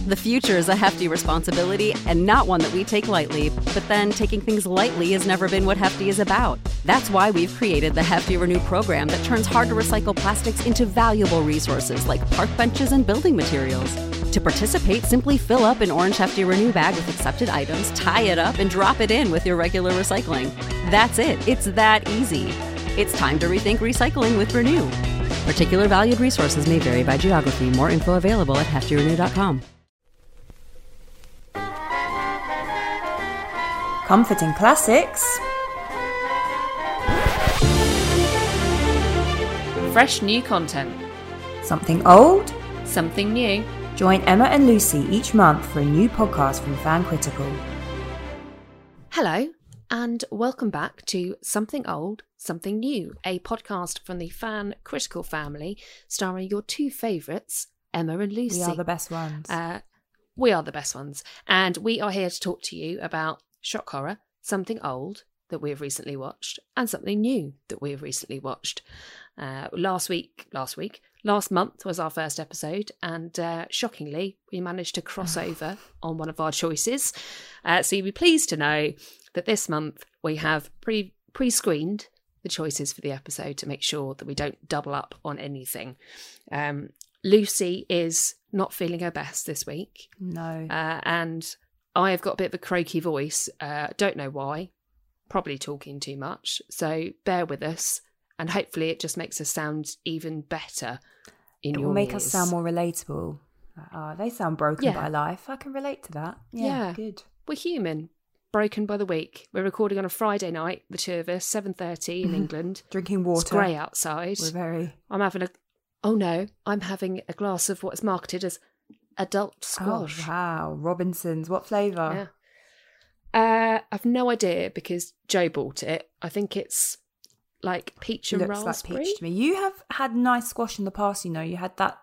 The future is a hefty responsibility and not one that we take lightly, but then taking things lightly has never been what Hefty is about. That's why we've created the Hefty Renew program that turns hard-to-recycle plastics into valuable resources like park benches and building materials. To participate, simply fill up an orange Hefty Renew bag with accepted items, tie it up, and drop it in with your regular recycling. That's it. It's that easy. It's time to rethink recycling with Renew. Particular valued resources may vary by geography. More info available at heftyrenew.com. Comforting classics. Fresh new content. Something old. Something new. Join Emma and Lucy each month for a new podcast from Fan Critical. Hello, and welcome back to Something Old, Something New, a podcast from the Fan Critical family, starring your two favourites, Emma and Lucy. We are the best ones. We are the best ones. And we are here to talk to you about shock horror, something old that we have recently watched, and something new that we have recently watched. Last month was our first episode, and shockingly, we managed to cross over on one of our choices. So you'll be pleased to know that this month we have pre-screened the choices for the episode to make sure that we don't double up on anything. Lucy is not feeling her best this week. No. And I have got a bit of a croaky voice. Don't know why. Probably talking too much. So bear with us. And hopefully it just makes us sound even better in your ears. It will make us sound more relatable. They sound broken by life. I can relate to that. Yeah, good. We're human. Broken by the week. We're recording on a Friday night, the two of us, 7:30 in England. Drinking water. It's grey outside. I'm having a glass of what is marketed as adult squash. Oh, wow. Robinson's. What flavour? Yeah. I've no idea because Joe bought it. I think it's like peach and raspberry. Looks like peach to me. You have had nice squash in the past, you know. You had that,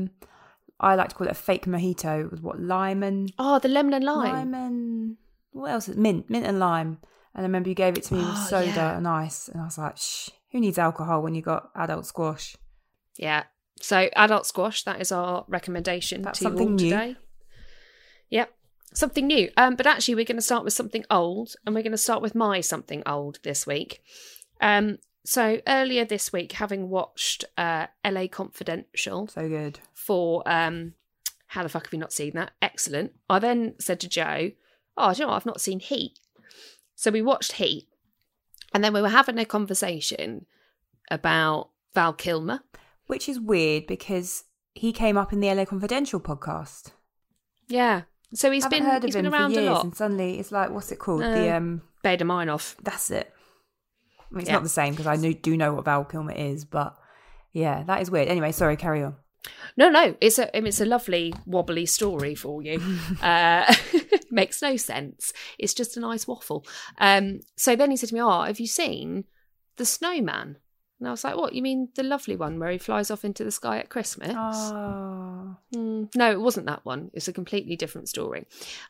I like to call it a fake mojito with lime and... Oh, the lemon and lime. Lime and... What else? Mint and lime. And I remember you gave it to me with soda and ice. And I was like, who needs alcohol when you got adult squash? Yeah. So adult squash, that is our recommendation to you all today. Yep. Something new. But actually we're going to start with something old, and we're going to start with my something old this week. So earlier this week, having watched LA Confidential. So good. For how the fuck have you not seen that? Excellent. I then said to Joe, do you know what? I've not seen Heat. So we watched Heat, and then we were having a conversation about Val Kilmer. Which is weird because he came up in the LA Confidential podcast. Yeah. So he's been around for years, a lot. And suddenly it's like, what's it called? Beta Meinhof. That's it. I mean, it's not the same because I do know what Val Kilmer is, but yeah, that is weird. Anyway, sorry, carry on. No, it's a lovely wobbly story for you. Makes no sense. It's just a nice waffle. So then he said to me, have you seen The Snowman? And I was like, what, you mean the lovely one where he flies off into the sky at Christmas? Oh. No, it wasn't that one. It's a completely different story.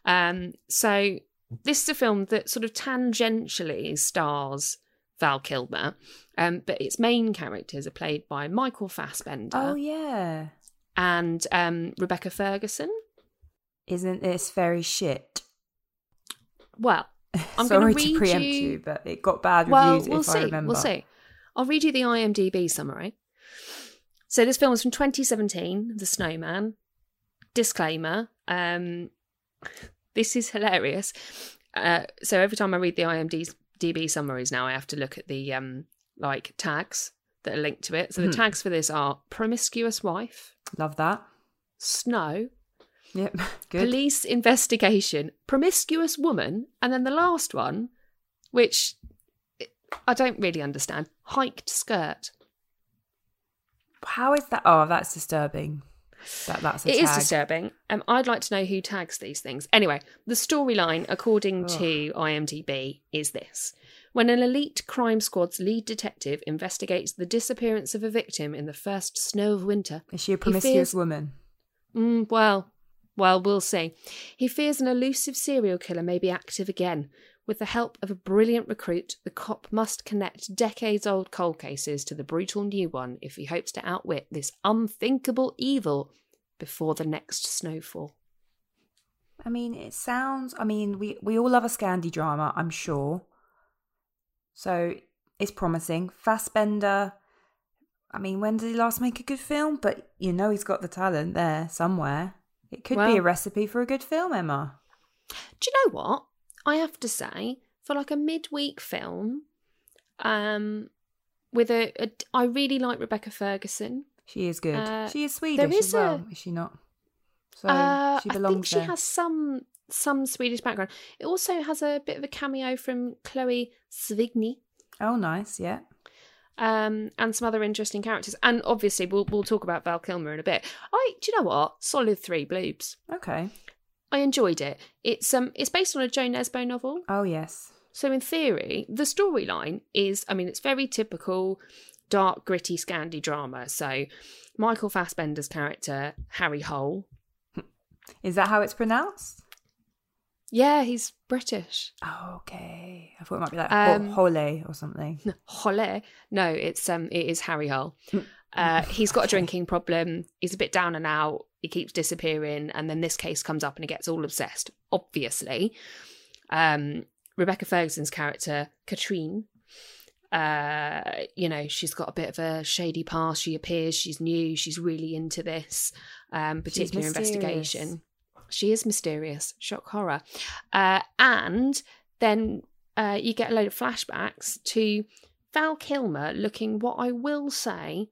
So this is a film that sort of tangentially stars Val Kilmer, but its main characters are played by Michael Fassbender. Oh, yeah. And Rebecca Ferguson. Isn't this very shit? Well, I'm sorry going to read to preempt you, but it got bad reviews I remember. We'll see. I'll read you the IMDb summary. So this film is from 2017, The Snowman. Disclaimer, this is hilarious. So every time I read the IMDb summaries now, I have to look at the tags that are linked to it. So the tags for this are promiscuous wife. Love that. Snow. Yep, good. Police investigation, promiscuous woman, and then the last one, which I don't really understand, hiked skirt. How is that? Oh, that's disturbing. That's a tag. It is disturbing. I'd like to know who tags these things. Anyway, the storyline, according to IMDb, is this. When an elite crime squad's lead detective investigates the disappearance of a victim in the first snow of winter... Is she a promiscuous woman? Well, we'll see. He fears an elusive serial killer may be active again. With the help of a brilliant recruit, the cop must connect decades-old cold cases to the brutal new one if he hopes to outwit this unthinkable evil before the next snowfall. I mean, it sounds... I mean, we all love a Scandi drama, I'm sure. So it's promising. Fassbender... I mean, when did he last make a good film? But you know he's got the talent there somewhere. It could be a recipe for a good film, Emma. Do you know what? I have to say, for like a midweek film, with I really like Rebecca Ferguson. She is good. She is Swedish as well, is she not? So she belongs there. I think she has some Swedish background. It also has a bit of a cameo from Chloe Sevigny. Oh, nice, yeah. And some other interesting characters. And obviously, we'll talk about Val Kilmer in a bit. Do you know what? Solid 3 bloobs. Okay. I enjoyed it. It's based on a Joan Nesbo novel. Oh, yes. So in theory, the storyline is, I mean, it's very typical dark, gritty Scandi drama. So Michael Fassbender's character, Harry Hole. Is that how it's pronounced? Yeah, he's British. Oh, okay. I thought it might be like Hole or something. Hole? No, it is Harry Hole. He's got a drinking problem. He's a bit down and out. He keeps disappearing. And then this case comes up and he gets all obsessed, obviously. Rebecca Ferguson's character, Katrine, she's got a bit of a shady past. She appears, she's new, she's really into this particular investigation. She is mysterious. Shock horror. And then you get a load of flashbacks to Val Kilmer looking, what I will say,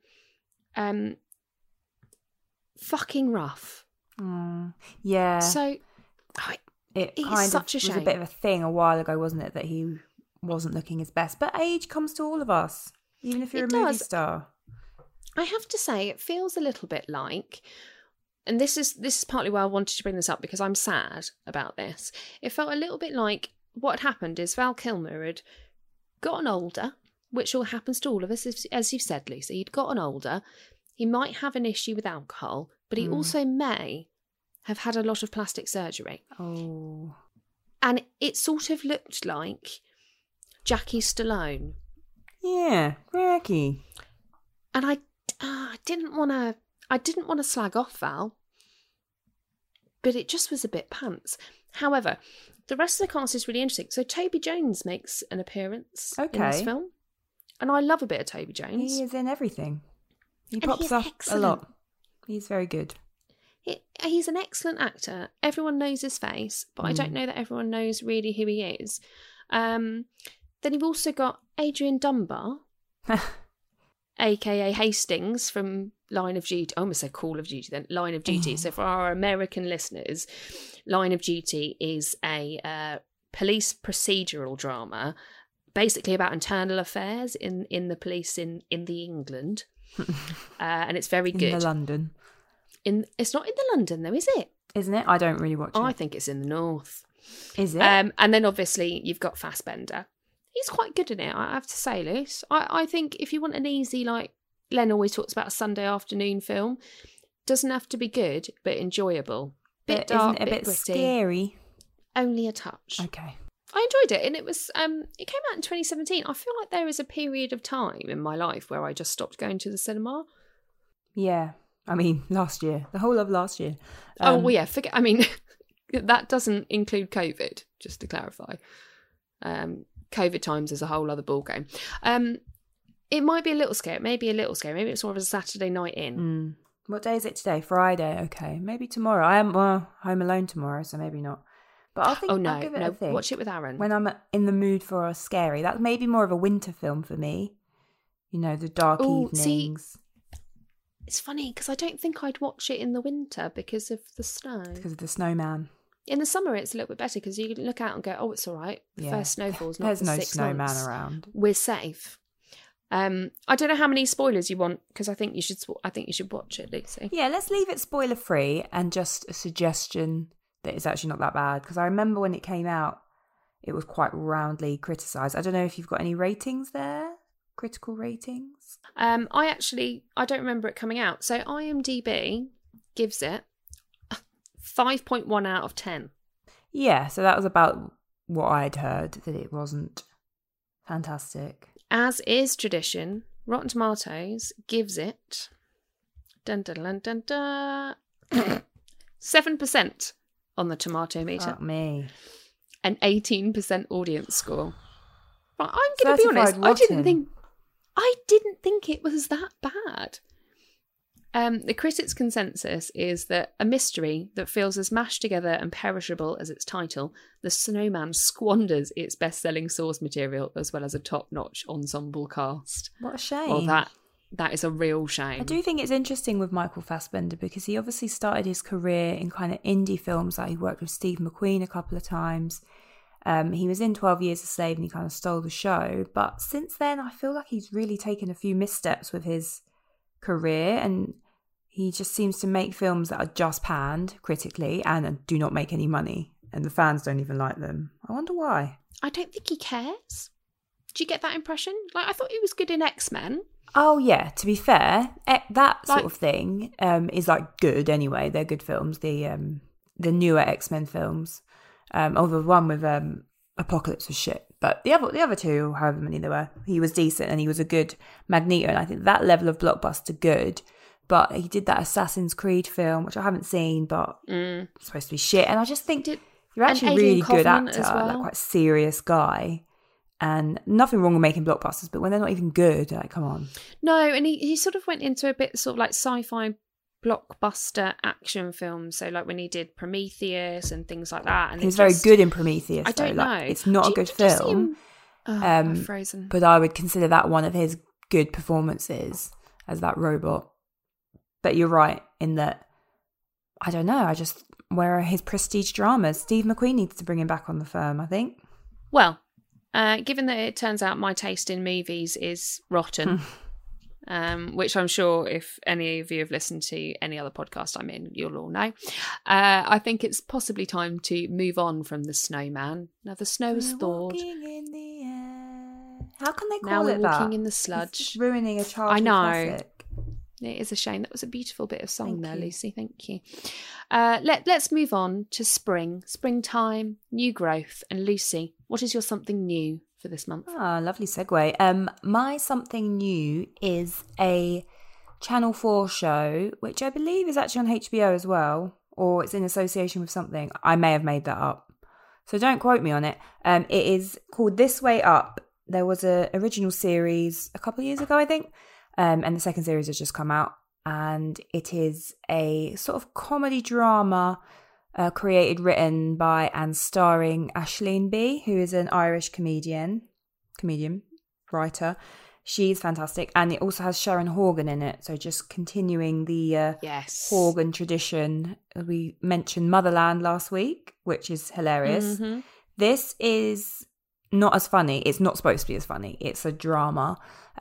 fucking rough. Yeah. So it kind of was a bit of a thing a while ago, wasn't it, that he wasn't looking his best. But age comes to all of us, even if you're a movie star. I have to say, it feels a little bit like... And this is partly why I wanted to bring this up, because I'm sad about this. It felt a little bit like what had happened is Val Kilmer had gotten older, which all happens to all of us, as you've said, Lucy. He'd gotten older. He might have an issue with alcohol, but he also may have had a lot of plastic surgery. Oh. And it sort of looked like Jackie Stallone. Yeah, Jackie. And I didn't want to slag off Val, but it just was a bit pants. However, the rest of the cast is really interesting. So Toby Jones makes an appearance in this film. And I love a bit of Toby Jones. He is in everything. He pops up a lot. He's very good. He's an excellent actor. Everyone knows his face, but I don't know that everyone knows really who he is. Then you've also got Adrian Dunbar, a.k.a. Hastings from Line of Duty. I almost said Call of Duty then. Line of Duty. So for our American listeners, Line of Duty is a police procedural drama, basically about internal affairs in the police in the England. And it's very good. In the London. It's not in the London though, is it? Isn't it? I don't really watch it. I think it's in the north. Is it? And then obviously you've got Fassbender. He's quite good in it, I have to say, Luce. I think if you want an easy, like Len always talks about, a Sunday afternoon film, doesn't have to be good, but enjoyable. Bit dark, isn't it a bit gritty, scary? Only a touch. Okay. I enjoyed it, and it was. It came out in 2017. I feel like there is a period of time in my life where I just stopped going to the cinema. Yeah, I mean, last year, the whole of last year. Forget. I mean, that doesn't include COVID. Just to clarify, COVID times is a whole other ballgame. It might be a little scary. Maybe it's more of a Saturday night in. What day is it today? Friday. Okay, maybe tomorrow. I am home alone tomorrow, so maybe not. But I'll think. I'll give it a think. Watch it with Aaron when I'm in the mood for a scary. That's maybe more of a winter film for me. You know, the dark evenings. See, it's funny because I don't think I'd watch it in the winter because of the snow. Because of the snowman. In the summer, it's a little bit better because you can look out and go, "Oh, it's all right. The first snowfall's not There's for no 6 snowman months. around. We're safe." I don't know how many spoilers you want because I think you should watch it, Lucy. Yeah, let's leave it spoiler free and just a suggestion that it's actually not that bad, because I remember when it came out, it was quite roundly criticised. I don't know if you've got any ratings there, critical ratings. I don't remember it coming out. So IMDb gives it 5.1 out of 10. Yeah, so that was about what I'd heard, that it wasn't fantastic. As is tradition, Rotten Tomatoes gives it 7% on the tomato meter. Fuck me. An 18% audience score. Right, I'm going to be honest, rotten. I didn't think it was that bad. The critics' consensus is that a mystery that feels as mashed together and perishable as its title, The Snowman squanders its best-selling source material as well as a top-notch ensemble cast. What a shame. Well, that is a real shame. I do think it's interesting with Michael Fassbender because he obviously started his career in kind of indie films. Like he worked with Steve McQueen a couple of times. He was in 12 Years a Slave and he kind of stole the show. But since then, I feel like he's really taken a few missteps with his career, and he just seems to make films that are just panned critically and do not make any money, and the fans don't even like them. I wonder why. I don't think he cares. Do you get that impression? Like, I thought he was good in X-Men. Oh yeah, to be fair, that sort of thing is like good anyway. They're good films. The newer X-Men films, although the one with Apocalypse was shit, but the other two, however many there were, he was decent and he was a good Magneto, and I think that level of blockbuster good. But he did that Assassin's Creed film, which I haven't seen, but it's supposed to be shit. And I just think you're actually a really good actor, like quite serious guy. And nothing wrong with making blockbusters, but when they're not even good, like, come on. No, and he sort of went into a bit sort of like sci-fi blockbuster action films. So like when he did Prometheus and things like that. And he was very good in Prometheus. I don't know. It's not a good film. Frozen. But I would consider that one of his good performances as that robot. But you're right in that, I don't know, where are his prestige dramas? Steve McQueen needs to bring him back on the firm, I think. Well, given that it turns out my taste in movies is rotten, which I'm sure if any of you have listened to any other podcast I'm in, you'll all know, I think it's possibly time to move on from The Snowman. Now, the snow is thawed. In the air. How can they call now it that? Now we're walking in the sludge. It's just ruining a childhood classic. It is a shame. That was a beautiful bit of song there, Lucy. Thank you. Let's move on to springtime, new growth. And Lucy, what is your something new for this month? Lovely segue. My something new is a Channel 4 show, which I believe is actually on HBO as well, or it's in association with something. I may have made that up, so don't quote me on it. It is called This Way Up. There was an original series a couple of years ago, I think. And the second series has just come out, and it is a sort of comedy drama created, written by and starring Aisling Bea, who is an Irish comedian, writer. She's fantastic, and it also has Sharon Horgan in it, so just continuing the Horgan tradition. We mentioned Motherland last week, which is hilarious. Mm-hmm. This is not as funny. It's not supposed to be as funny. It's a drama.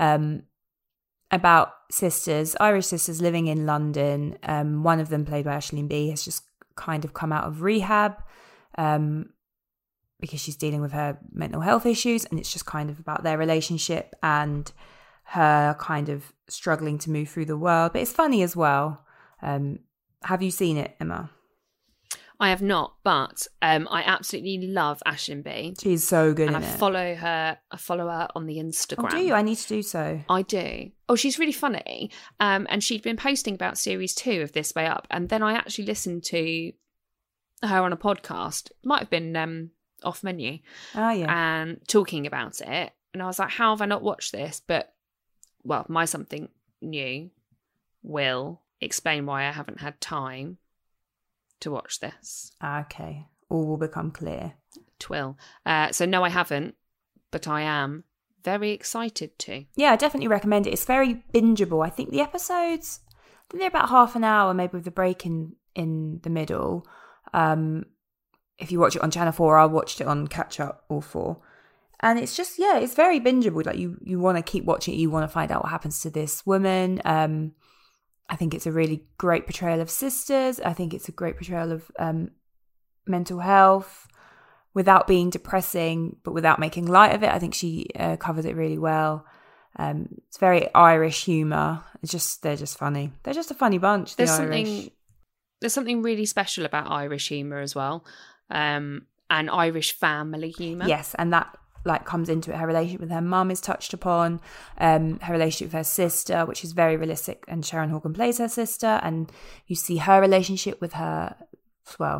About sisters, Irish sisters living in London. One of them, played by Aisling Bea, has just kind of come out of rehab because she's dealing with her mental health issues, and it's just kind of about their relationship and her kind of struggling to move through the world. But it's funny as well. Have you seen it, Emma? I have not, but I absolutely love Aisling Bea. She's so good in it. I follow her on the Instagram. Oh, do you? I need to do so. I do. Oh, she's really funny. And she'd been posting about series 2 of This Way Up, and then I actually listened to her on a podcast. It might have been Off Menu. Oh, yeah. And talking about it. And I was like, how have I not watched this? But, well, my something new will explain why I haven't had time to watch this. Okay. All will become clear. Twill. So no, I haven't, but I am very excited to. Yeah, I definitely recommend it. It's very bingeable. I think the episodes, they're about half an hour, maybe with a break in the middle. If you watch it on Channel 4, I watched it on Catch Up, all 4. And it's just, it's very bingeable. Like you want to keep watching it. You want to find out what happens to this woman. I think it's a really great portrayal of sisters. I think it's a great portrayal of mental health without being depressing, but without making light of it. I think she covers it really well. It's very Irish humour. They're just funny. They're just a funny bunch, the Irish. There's something really special about Irish humour as well, and Irish family humour. Yes, and that comes into it. Her relationship with her mum is touched upon, her relationship with her sister, which is very realistic, and Sharon Horgan plays her sister, and you see her relationship with her, well,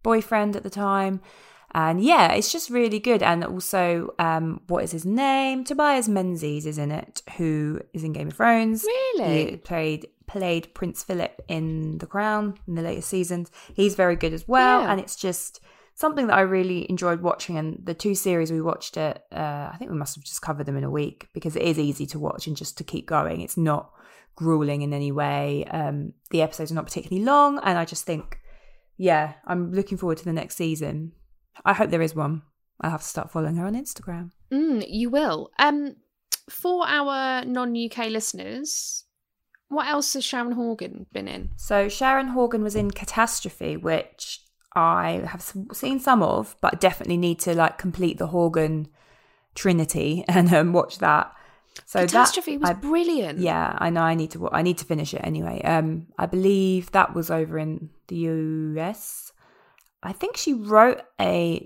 boyfriend at the time. And yeah, it's just really good. And also, what is his name? Tobias Menzies is in it, who is in Game of Thrones. Really? He played Prince Philip in The Crown in the latest seasons. He's very good as well. Yeah. And it's just something that I really enjoyed watching. And the 2 series we watched it, I think we must have just covered them in a week, because it is easy to watch and just to keep going. It's not grueling in any way. The episodes are not particularly long. And I just think, yeah, I'm looking forward to the next season. I hope there is one. I'll have to start following her on Instagram. You will. For our non-UK listeners, what else has Sharon Horgan been in? So Sharon Horgan was in Catastrophe, which I have seen some of, but definitely need to complete the Horgan trinity and watch that. So Catastrophe was brilliant. Yeah, I know. I need to finish it anyway. I believe that was over in the US. I think she wrote a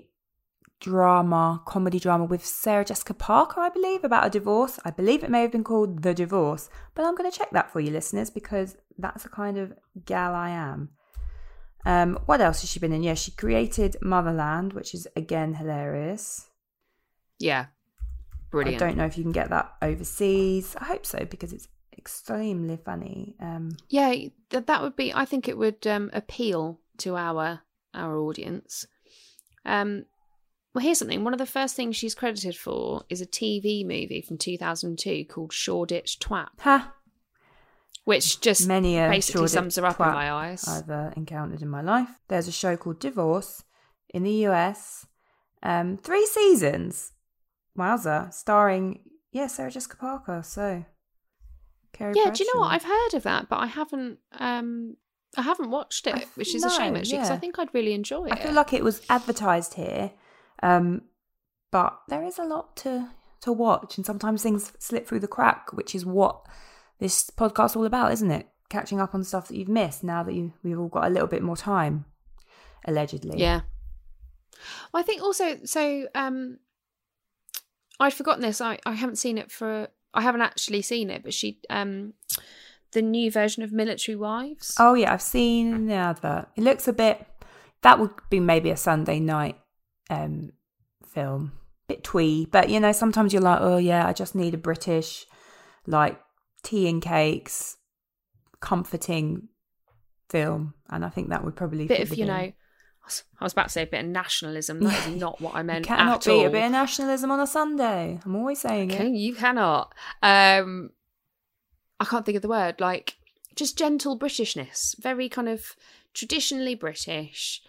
comedy drama with Sarah Jessica Parker, I believe, about a divorce. I believe it may have been called The Divorce, but I'm going to check that for you, listeners, because that's the kind of gal I am. What else has she been in? Yeah, she created Motherland, which is, again, hilarious. Yeah, brilliant. I don't know if you can get that overseas. I hope so, because it's extremely funny. Yeah, that would be, I think it would appeal to our audience. Well, here's something. One of the first things she's credited for is a TV movie from 2002 called Shoreditch Twat. Ha! Which just basically sums her up in my eyes. I've encountered in my life. There's a show called Divorce in the US. 3 seasons. Wowza. Starring, Sarah Jessica Parker. So, Carrie Bradshaw. Do you know what? I've heard of that, but I haven't watched it, which is a shame, actually, because I think I'd really enjoy it. I feel like it was advertised here, but there is a lot to watch, and sometimes things slip through the crack, which is what this podcast's all about, isn't it? Catching up on stuff that you've missed now that we've all got a little bit more time, allegedly. Yeah. Well, I think also, so I'd forgotten this. I haven't seen it I haven't actually seen it, but she... the new version of Military Wives. Oh yeah, I've seen the advert. It looks a bit... That would be maybe a Sunday night film. Bit twee. But, sometimes you're like, oh yeah, I just need a British, tea and cakes, comforting film. And I think that would probably bit of, I was about to say a bit of nationalism. That is not what I meant at all. You cannot be a bit of nationalism on a Sunday. I'm always saying it. You cannot. I can't think of the word, just gentle Britishness, very kind of traditionally British,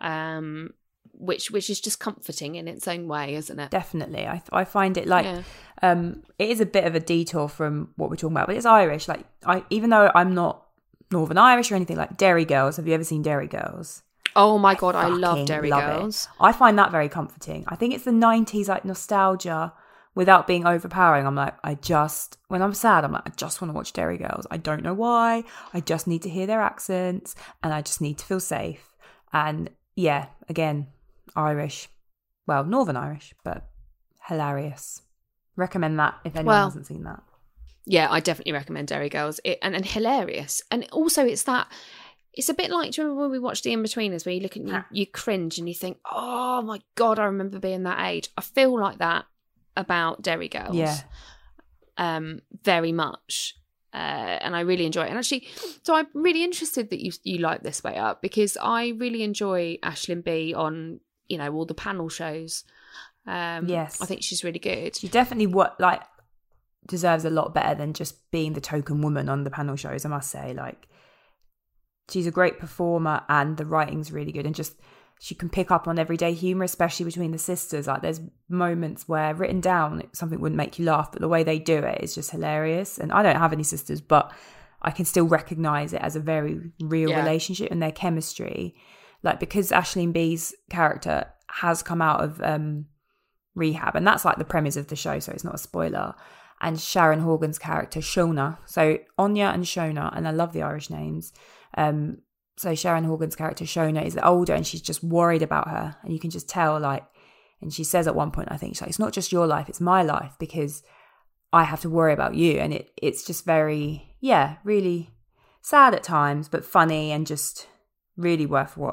which is just comforting in its own way, isn't it? Definitely. I find it it is a bit of a detour from what we're talking about, but it's Irish. Even though I'm not Northern Irish or anything, Derry Girls. Have you ever seen Derry Girls? Oh my God, I love Derry Girls. I find that very comforting. I think it's the 90s, nostalgia. Without being overpowering, I'm when I'm sad, I just want to watch Derry Girls. I don't know why. I just need to hear their accents and I just need to feel safe. And yeah, again, Irish. Well, Northern Irish, but hilarious. Recommend that if anyone hasn't seen that. Yeah, I definitely recommend Derry Girls. And hilarious. And also it's a bit like, do you remember when we watched The In-Betweeners, where you look at you cringe and you think, oh my God, I remember being that age. I feel like that about Derry Girls. Yeah. Very much. And I really enjoy it. And actually, so I'm really interested that you like This Way Up, because I really enjoy Aisling Bea on, all the panel shows. Yes. I think she's really good. She definitely deserves a lot better than just being the token woman on the panel shows, I must say. She's a great performer and the writing's really good, and just she can pick up on everyday humour, especially between the sisters. There's moments where written down something wouldn't make you laugh, but the way they do it is just hilarious. And I don't have any sisters, but I can still recognise it as a very real relationship and their chemistry. Because Aisling Bea's character has come out of rehab, and that's the premise of the show, so it's not a spoiler. And Sharon Horgan's character, Shona. So Anya and Shona, and I love the Irish names. So Sharon Horgan's character, Shona, is older and she's just worried about her. And you can just tell, and she says at one point, I think, it's not just your life, it's my life, because I have to worry about you. And it's just very, really sad at times, but funny and just really worth a watch.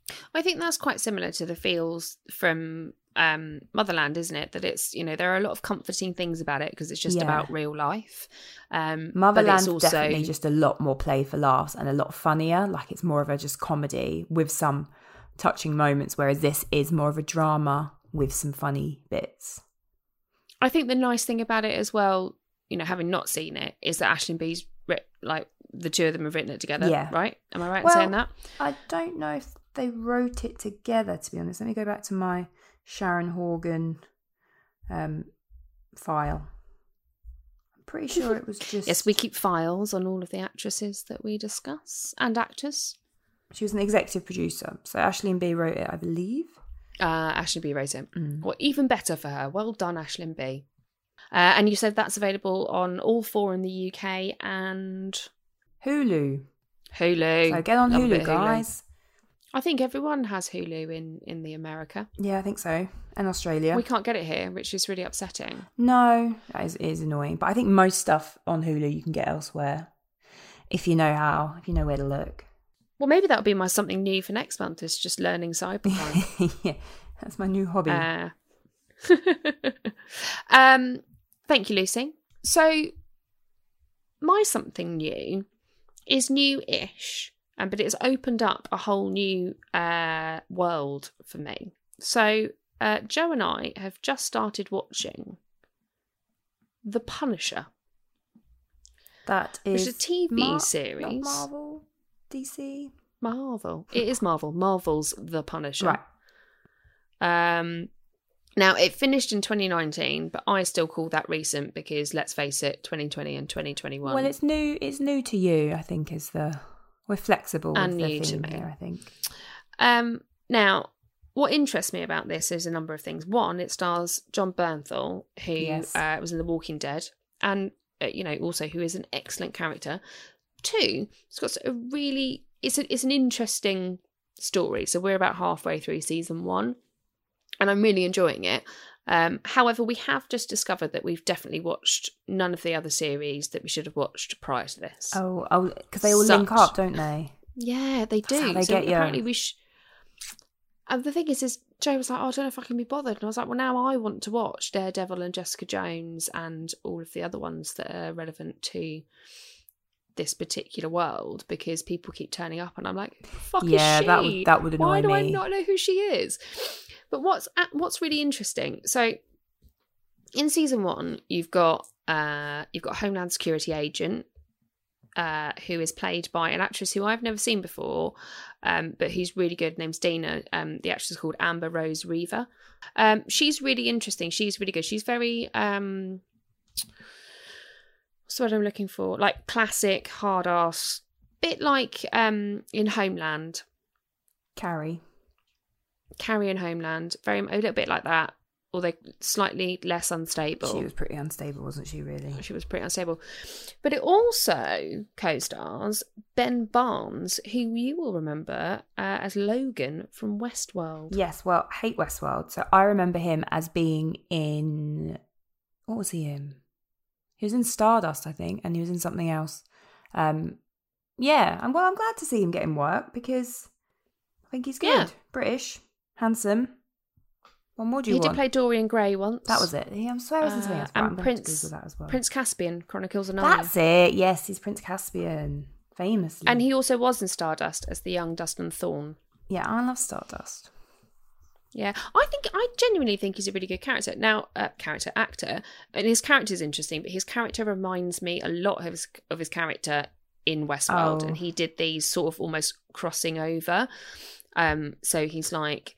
I think that's quite similar to the feels from Motherland, isn't it? That it's, there are a lot of comforting things about it because it's just about real life. Motherland's also definitely just a lot more play for laughs and a lot funnier. Like, it's more of a just comedy with some touching moments, whereas this is more of a drama with some funny bits. I think the nice thing about it as well, having not seen it, is that Aisling Bea's the two of them have written it together, right? Am I right in saying that? I don't know if they wrote it together, to be honest. Let me go back to my Sharon Horgan file. I'm pretty sure it was just... Yes, we keep files on all of the actresses that we discuss and actors. She was an executive producer, so Aisling Bea wrote it, I believe. Aisling Bea wrote it. Well, even better for her. Well done, Aisling Bea. And you said that's available on all 4 in the UK and... Hulu. So get on Hulu, guys. I think everyone has Hulu in the America. Yeah, I think so. And Australia. We can't get it here, which is really upsetting. No, it is annoying. But I think most stuff on Hulu you can get elsewhere. If you know how, if you know where to look. Well, maybe that'll be my something new for next month, is just learning cybercrime. Yeah, that's my new hobby. Thank you, Lucy. So, my something new is new-ish, but it's opened up a whole new world for me. So, Joe and I have just started watching The Punisher. That is a TV series. Not Marvel, DC. Marvel. It is Marvel. Marvel's The Punisher. Right. Now, it finished in 2019, but I still call that recent because, let's face it, 2020 and 2021. Well, it's new. It's new to you, I think, we're flexible and with new the theme to me. here, I think. Now, what interests me about this is a number of things. One, it stars John Bernthal, who was in The Walking Dead, and also who is an excellent character. Two, it's got a really it's an interesting story. So we're about halfway through season 1. And I'm really enjoying it. However, we have just discovered that we've definitely watched none of the other series that we should have watched prior to this. Oh, because they all link up, don't they? Yeah, they do. That's how they get you. Apparently we and the thing is Joe was like, I don't know if I can be bothered. And I was like, well, now I want to watch Daredevil and Jessica Jones and all of the other ones that are relevant to this particular world, because people keep turning up and I'm like, fuck is she? Yeah, that would annoy me. Why do I not know who she is? But what's really interesting, so in season 1, you've got a Homeland Security agent who is played by an actress who I've never seen before, but who's really good. Name's Dina. The actress is called Amber Rose Reaver. She's really interesting. She's really good. She's very what's the word I'm looking for? Like classic hard ass, bit like in Homeland. Carrie in Homeland, a little bit like that, although slightly less unstable. She was pretty unstable, wasn't she, really? She was pretty unstable. But it also co-stars Ben Barnes, who you will remember as Logan from Westworld. Yes, well, I hate Westworld. So I remember him as being in... What was he in? He was in Stardust, I think, and he was in something else. I'm glad to see him getting work because I think he's good. Yeah. British. Handsome. What more do you want? He did play Dorian Gray once. That was it. I'm swearing something else. And Prince Caspian, Chronicles of Narnia. That's it. Yes, he's Prince Caspian, famously. And he also was in Stardust as the young Dustin Thorne. Yeah, I love Stardust. Yeah, I genuinely think he's a really good character. Now, actor, and his character is interesting, but his character reminds me a lot of his character in Westworld, and he did these sort of almost crossing over. So he's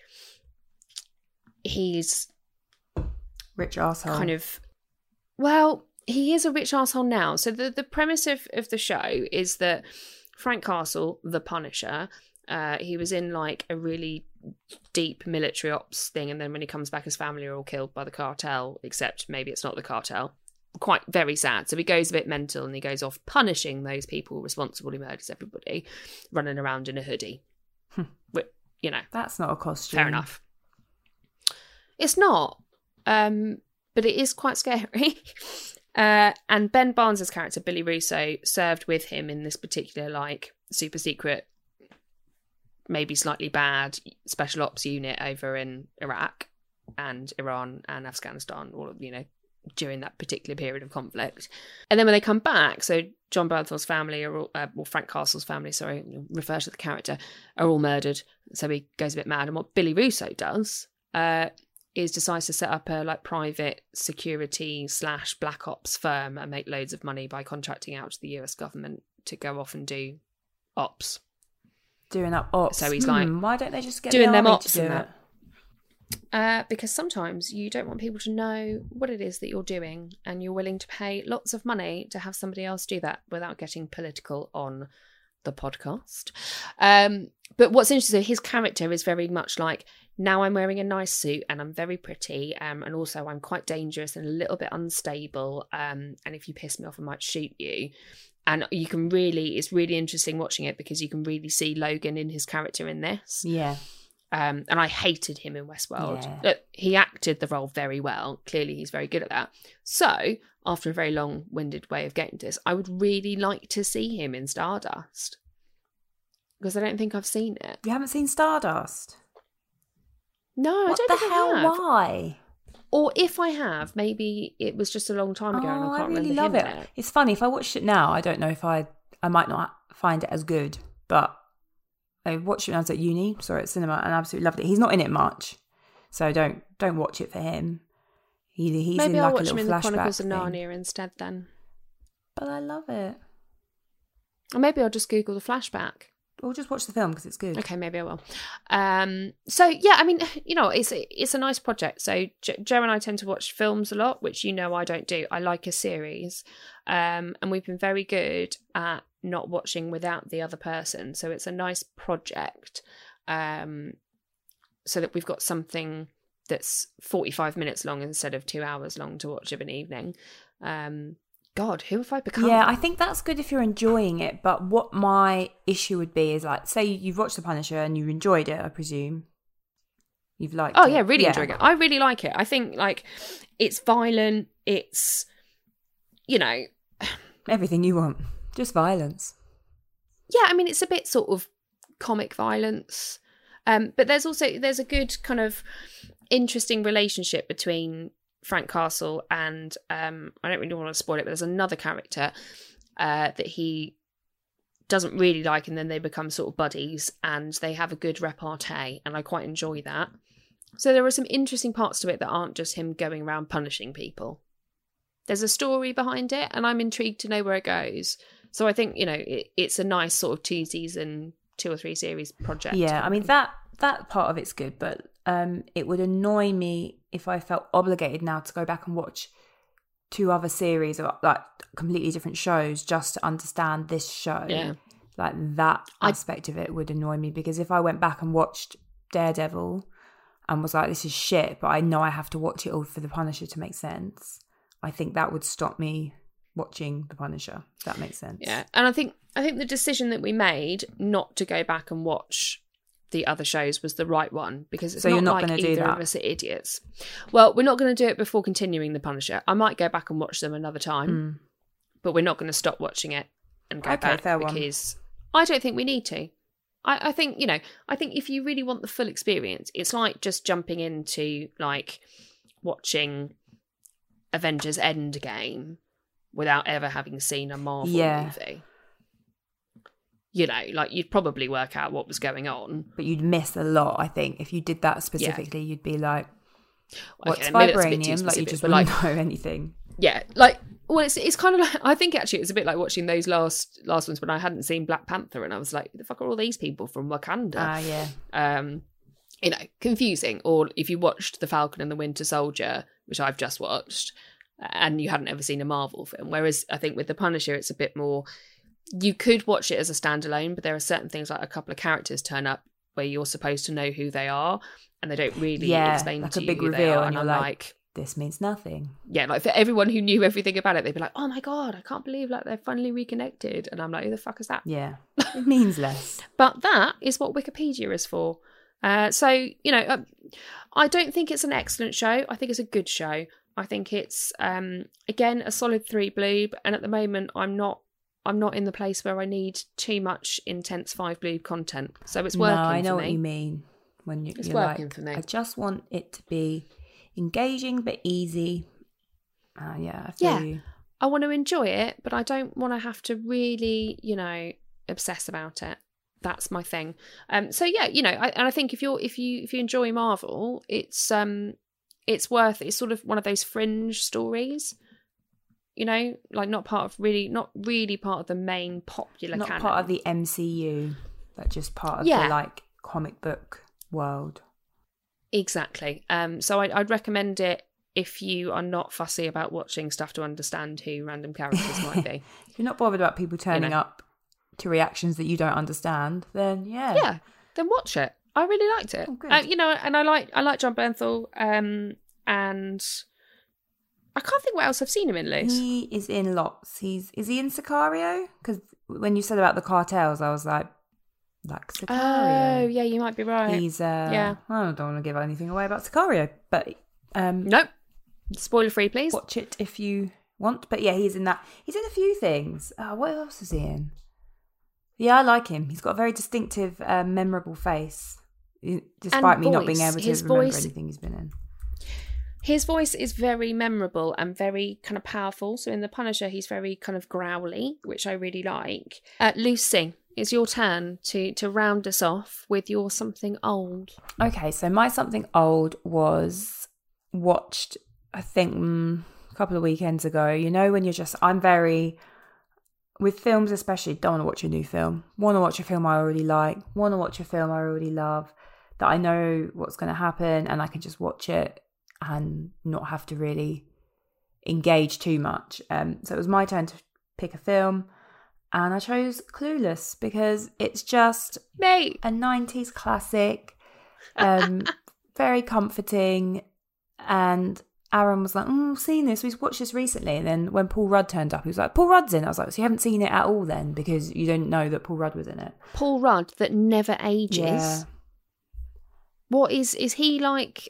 rich arsehole. Kind of, well, he is a rich arsehole now. So the premise of the show is that Frank Castle, the Punisher, he was in like a really deep military ops thing, and then when he comes back, his family are all killed by the cartel, except maybe it's not the cartel. Quite very sad. So he goes a bit mental and he goes off punishing those people responsible. He murders everybody, running around in a hoodie. That's not a costume. Fair enough. It's not, but it is quite scary. And Ben Barnes' character, Billy Russo, served with him in this particular, like, super secret maybe slightly bad special ops unit over in Iraq and Iran and Afghanistan, or, you know, during that particular period of conflict. And then when they come back, so John Bernthal's family, or Frank Castle's family, sorry, refer to the character, are all murdered. So he goes a bit mad. And what Billy Russo does is decides to set up a like private security / black ops firm and make loads of money by contracting out to the US government to go off and do ops. Doing up ops. So he's like, why don't they just get doing the them army ops to do and it? that. Because sometimes you don't want people to know what it is that you're doing, and you're willing to pay lots of money to have somebody else do that without getting political on the podcast. But what's interesting, his character is very much like, now I'm wearing a nice suit and I'm very pretty, and also I'm quite dangerous and a little bit unstable, and if you piss me off I might shoot you. And you can really, it's really interesting watching it because you can really see Logan in his character in this. Yeah. And I hated him in Westworld. Yeah. Look, he acted the role very well. Clearly, he's very good at that. So, after a very long-winded way of getting to this, I would really like to see him in Stardust. Because I don't think I've seen it. You haven't seen Stardust? No, What I don't the think hell? I have. Why? Or if I have, maybe it was just a long time ago and I can't really remember love him it. in it. It's funny, if I watched it now, I don't know if I might not find it as good, but I watched it when I was at uni, saw it at cinema, and absolutely loved it. He's not in it much, so don't watch it for him. He's Maybe in I'll like watch a him in little the Chronicles of flashback thing. Narnia instead then. But I love it. Or maybe I'll just Google the flashback. Or just watch the film because it's good. Okay, maybe I will. So yeah, I mean, you know, it's a nice project. So Joe and I tend to watch films a lot, which you know I don't do. I like a series, and we've been very good at not watching without the other person. So it's a nice project, so that we've got something that's 45 minutes long instead of 2 hours long to watch of an evening. God, who have I become? Yeah, I think that's good if you're enjoying it. But what my issue would be is, like, say you've watched The Punisher and you enjoyed it, I presume. You've liked it. Oh, yeah, really enjoying it. I really like it. I think, like, it's violent. It's, you know... Everything you want. Just violence. Yeah, I mean, it's a bit sort of comic violence. But there's a good kind of interesting relationship between Frank Castle and I don't really want to spoil it, but there's another character that he doesn't really like, and then they become sort of buddies and they have a good repartee, and I quite enjoy that. So there are some interesting parts to it that aren't just him going around punishing people. There's a story behind it, and I'm intrigued to know where it goes. So I think, you know, it's a nice sort of 2 or 3 series project. Yeah, I mean, that part of it's good, but it would annoy me if I felt obligated now to go back and watch 2 other series of like completely different shows just to understand this show. Yeah. Like that aspect of it would annoy me, because if I went back and watched Daredevil and was like, this is shit, but I know I have to watch it all for The Punisher to make sense, I think that would stop me watching The Punisher, if that makes sense. Yeah, and I think the decision that we made not to go back and watch the other shows was the right one, because it's So you're not like gonna do either that? of us are idiots. Well, we're not going to do it before continuing The Punisher. I might go back and watch them another time, but we're not going to stop watching it and go back, fair one. because I don't think we need to. I think, you know, I think if you really want the full experience, it's like just jumping into like watching Avengers Endgame without ever having seen a Marvel movie. You know, like you'd probably work out what was going on. But you'd miss a lot, I think. If you did that specifically, you'd be like, what's Okay, maybe that's a bit too vibranium? Like, you specific, just but, wouldn't like, know anything. Yeah, like, well, it's kind of like, I think actually it was a bit like watching those last ones when I hadn't seen Black Panther, and I was like, who the fuck are all these people from Wakanda? Yeah. You know, confusing. Or if you watched The Falcon and the Winter Soldier, which I've just watched, and you hadn't ever seen a Marvel film. Whereas I think with The Punisher, it's a bit more, you could watch it as a standalone, but there are certain things, like a couple of characters turn up where you're supposed to know who they are, and they don't really explain like to a you big who reveal, they are. and And you're I'm like, this means nothing. yeah, like for everyone who knew everything about it, they'd be like, oh my God, I can't believe like they're finally reconnected. And I'm like, who the fuck is that? Yeah, it means less. But that is what Wikipedia is for. So, you know, I don't think it's an excellent show. I think it's a good show. I think it's, again, a solid 3 Bloob. And at the moment, I'm not I'm not in the place where I need too much intense Five Blue content. So it's working. No, I know for me. what you mean. When It's you're working like, for me. I just want it to be engaging but easy. Yeah, I feel you. I want to enjoy it, but I don't want to have to really, obsess about it. That's my thing. So yeah, I think if you enjoy Marvel, it's worth. It's sort of one of those fringe stories. Like not really part of the main popular Not canon. part of the MCU, but just part of the like comic book world. Exactly. So I'd recommend it if you are not fussy about watching stuff to understand who random characters might be. If you're not bothered about people turning up to reactions that you don't understand, then then watch it. I really liked it. Oh, good. And I like John Bernthal. And I can't think what else I've seen him in, Luce. He is in lots. Is he in Sicario? Because when you said about the cartels, I was like Sicario. Oh, yeah, you might be right. He's I don't want to give anything away about Sicario, but nope. Spoiler free, please. Watch it if you want. But yeah, he's in that. He's in a few things. What else is he in? Yeah, I like him. He's got a very distinctive, memorable face, despite me not being able to remember anything he's been in. His voice is very memorable and very kind of powerful. So in The Punisher, he's very kind of growly, which I really like. Lucy, it's your turn to round us off with your something old. Okay, so my something old was watched, I think, a couple of weekends ago. When I'm very, with films especially, don't want to watch a new film. Want to watch a film I already like. Want to watch a film I already love, that I know what's going to happen and I can just watch it and not have to really engage too much. So it was my turn to pick a film, and I chose Clueless because it's just a 90s classic, very comforting. And Aaron was like, "We've seen this, we've watched this recently." And then when Paul Rudd turned up, he was like, "Paul Rudd's in." I was like, "So you haven't seen it at all then, because you didn't know that Paul Rudd was in it?" Paul Rudd that never ages. Yeah. What is he like?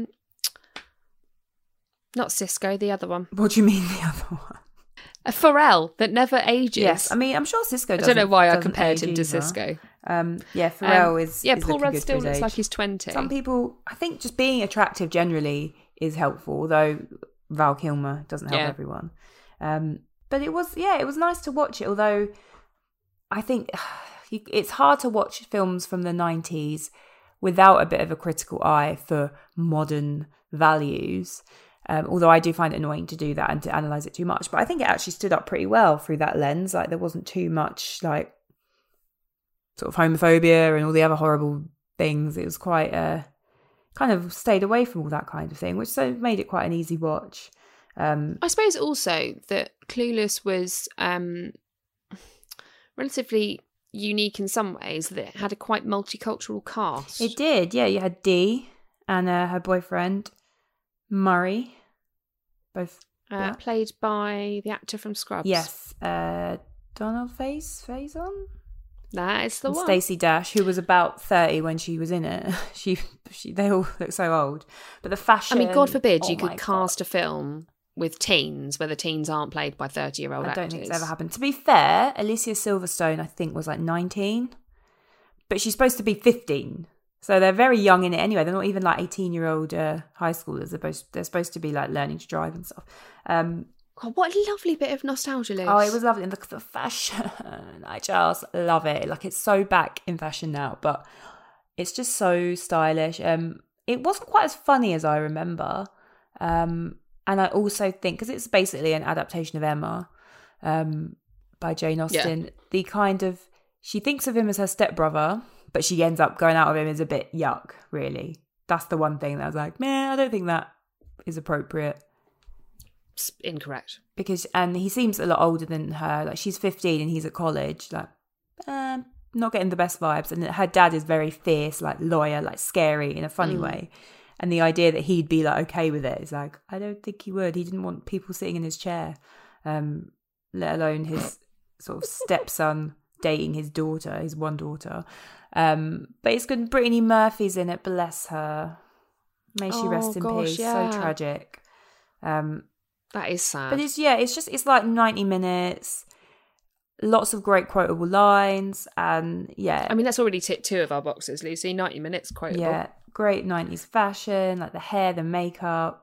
Not Cisco, the other one. What do you mean the other one? A Pharrell that never ages. Yes, I mean, I'm sure Cisco doesn't. I don't know why I doesn't compared him age to either. Cisco. Pharrell is. Yeah, is Paul looking Rudd good still for his looks age. like he's 20. Some people, I think, just being attractive generally is helpful, although Val Kilmer doesn't help everyone. But it was nice to watch it, although I think it's hard to watch films from the 90s without a bit of a critical eye for modern values. Although I do find it annoying to do that and to analyse it too much. But I think it actually stood up pretty well through that lens. Like, there wasn't too much, like, sort of homophobia and all the other horrible things. It was quite, kind of stayed away from all that kind of thing, which so made it quite an easy watch. I suppose also that Clueless was relatively unique in some ways, that it had a quite multicultural cast. It did, yeah. You had Dee and her boyfriend, Murray. Both played by the actor from Scrubs. Yes, Donald Faison. That is the one. Stacey Dash, who was about 30 when she was in it. They all look so old. But the fashion. I mean, God forbid you could cast a film with teens where the teens aren't played by 30-year-old actors. I don't think it's ever happened. To be fair, Alicia Silverstone, I think, was like 19, but she's supposed to be 15. So they're very young in it anyway. They're not even like 18-year-old high schoolers. They're supposed to be like learning to drive and stuff. God, what a lovely bit of nostalgia, Luce. Oh, it was lovely. And the fashion, I just love it. Like, it's so back in fashion now, but it's just so stylish. It wasn't quite as funny as I remember. And I also think, because it's basically an adaptation of Emma by Jane Austen, the kind of, she thinks of him as her stepbrother, but she ends up going out with him as a bit yuck, really. That's the one thing that I was like, man, I don't think that is appropriate. It's incorrect. And he seems a lot older than her. Like, she's 15 and he's at college. Like, not getting the best vibes. And her dad is very fierce, like lawyer, like scary in a funny way. And the idea that he'd be like okay with it is like, I don't think he would. He didn't want people sitting in his chair, let alone his sort of stepson dating his daughter, his one daughter. But it's good. Brittany Murphy's in it, bless her. May she rest in peace. Yeah. So tragic. That is sad. But it's like 90 minutes. lots of great quotable lines, and yeah. I mean, that's already ticked 2 of our boxes, Lucy. 90 minutes quotable. Yeah, great 90s fashion, like the hair, the makeup.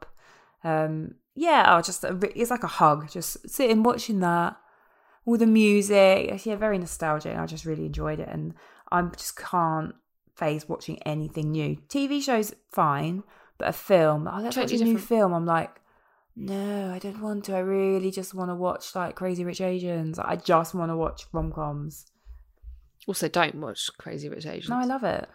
It's like a hug. Just sitting watching that, all the music. Yeah, very nostalgic. I just really enjoyed it, and I just can't face watching anything new. TV shows fine, but a film, let's watch a new film. I'm like, no, I don't want to. I really just want to watch like Crazy Rich Asians. I just want to watch rom-coms. Also, don't watch Crazy Rich Asians. No, I love it.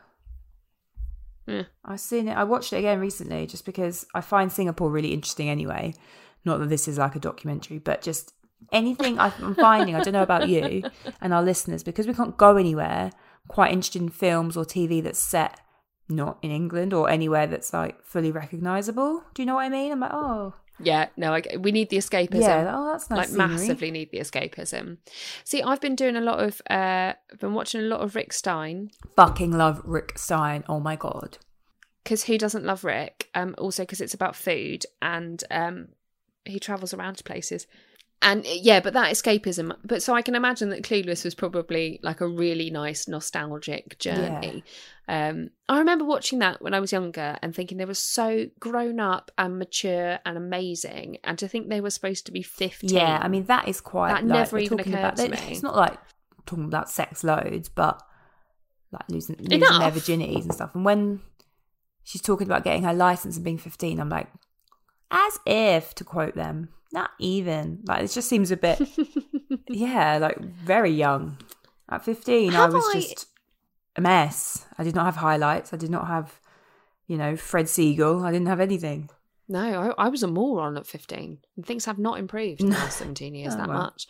Yeah. I've seen it. I watched it again recently just because I find Singapore really interesting anyway. Not that this is like a documentary, but just anything I'm finding, I don't know about you and our listeners, because we can't go anywhere, I'm quite interested in films or TV that's set not in England or anywhere that's like fully recognisable. Do you know what I mean? I'm like, oh. Yeah, no, we need the escapism. Yeah, that's nice. Like scenery. Massively need the escapism. See, I've been doing been watching a lot of Rick Stein. Fucking love Rick Stein. Oh my God. Because who doesn't love Rick? Also because it's about food and he travels around to places. And yeah, but that escapism. But so I can imagine that Clueless was probably like a really nice nostalgic journey. Yeah. I remember watching that when I was younger and thinking they were so grown up and mature and amazing. And to think they were supposed to be 15. Yeah, I mean, that is quite... That never even occurred to me. It's not like talking about sex loads, but like losing their virginities and stuff. And when she's talking about getting her license and being 15, I'm like, as if, to quote them, not even. Like, it just seems a bit, yeah, like very young. At 15, I was just a mess. I did not have highlights. I did not have, Fred Siegel. I didn't have anything. No, I was a moron at 15. And things have not improved in the last 17 years much.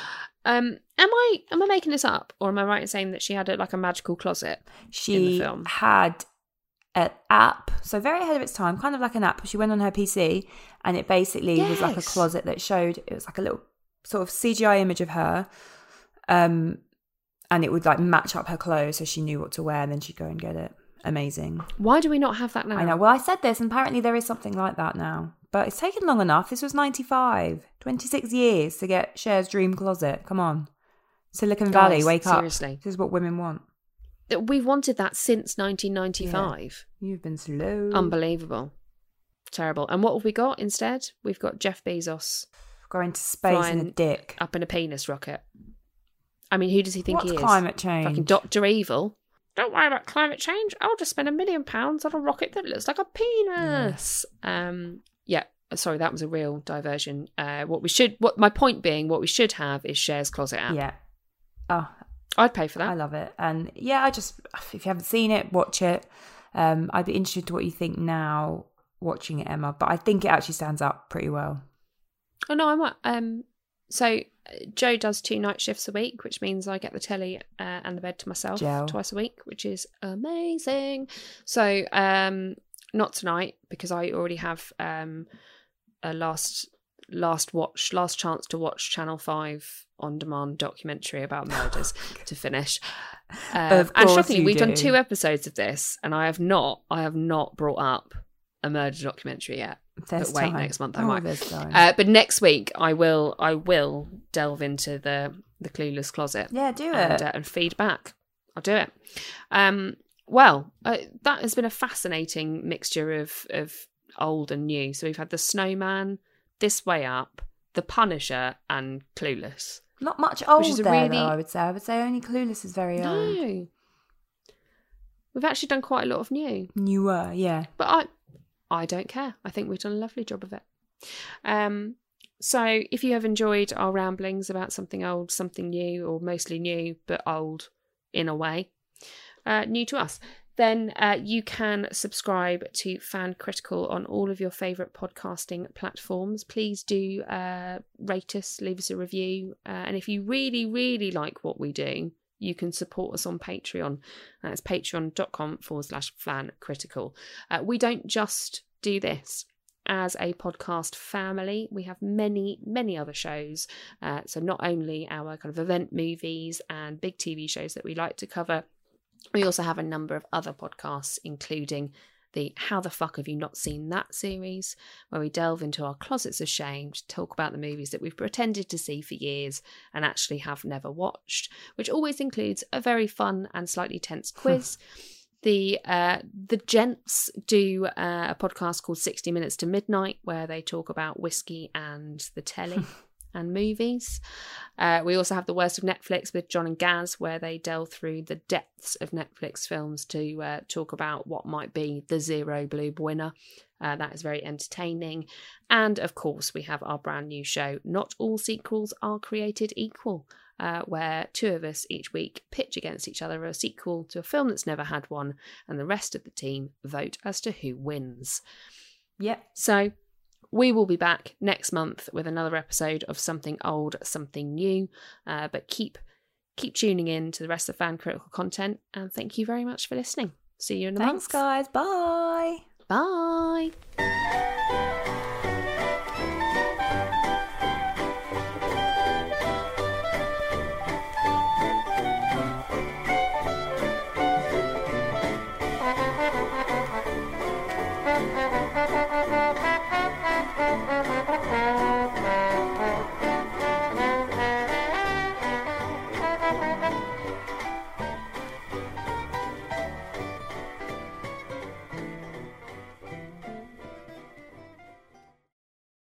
Am I making this up, or am I right in saying that she had a magical closet in the film? She had an app, so very ahead of its time, kind of like an app. She went on her PC and it basically was like a closet that showed, it was like a little sort of CGI image of her, and it would like match up her clothes so she knew what to wear, and then she'd go and get it. Amazing. Why do we not have that now? I know. Well, I said this, and apparently there is something like that now, but it's taken long enough. This was 95, 26 years to get Cher's dream closet. Come on, Silicon Valley, wake up. Seriously, this is what women want. We've wanted that since 1995. Yeah. You've been slow. Unbelievable. Terrible. And what have we got instead? We've got Jeff Bezos going to space in a dick. Up in a penis rocket. I mean, who does he think he is? Climate change? Fucking Dr. Evil. Don't worry about climate change. I'll just spend £1 million on a rocket that looks like a penis. Yeah. Sorry, that was a real diversion. My point being, what we should have is Cher's Closet app. Yeah. Oh, I'd pay for that. I love it. And yeah, if you haven't seen it, watch it. I'd be interested to what you think now watching it, Emma. But I think it actually stands up pretty well. Oh no, I might. So Joe does 2 night shifts a week, which means I get the telly and the bed to myself twice a week, which is amazing. So not tonight, because I already have a last chance to watch Channel 5 on demand documentary about murders to finish. And shockingly, we've done 2 episodes of this, and I have not brought up a murder documentary yet. But wait, next month I might. But next week I will delve into the Clueless closet. Yeah, do it and feed back. I'll do it. Well, that has been a fascinating mixture of old and new. So we've had The Snowman, This Way Up, The Punisher, and Clueless. Not much old there, though, I would say. I would say only Clueless is very old. No. We've actually done quite a lot of new. Newer, yeah. But I don't care. I think we've done a lovely job of it. So if you have enjoyed our ramblings about something old, something new, or mostly new, but old in a way, new to us, then you can subscribe to Fan Critical on all of your favourite podcasting platforms. Please do rate us, leave us a review. And if you really, really like what we do, you can support us on Patreon. It's patreon.com/Fan Critical. We don't just do this. As a podcast family, we have many, many other shows. So not only our kind of event movies and big TV shows that we like to cover, we also have a number of other podcasts, including the How the Fuck Have You Not Seen That series, where we delve into our closets of shame to talk about the movies that we've pretended to see for years and actually have never watched, which always includes a very fun and slightly tense quiz. The gents do a podcast called 60 Minutes to Midnight, where they talk about whiskey and the telly and movies. We also have The Worst of Netflix with John and Gaz, where they delve through the depths of Netflix films to talk about what might be the Zero Bloob winner. That is very entertaining. And of course, we have our brand new show, Not All Sequels Are Created Equal, where two of us each week pitch against each other a sequel to a film that's never had one, and the rest of the team vote as to who wins. Yep. So we will be back next month with another episode of Something Old, Something New. But keep tuning in to the rest of Fan Critical content, and thank you very much for listening. See you in a month. Thanks, guys. Bye. Bye. Thank you.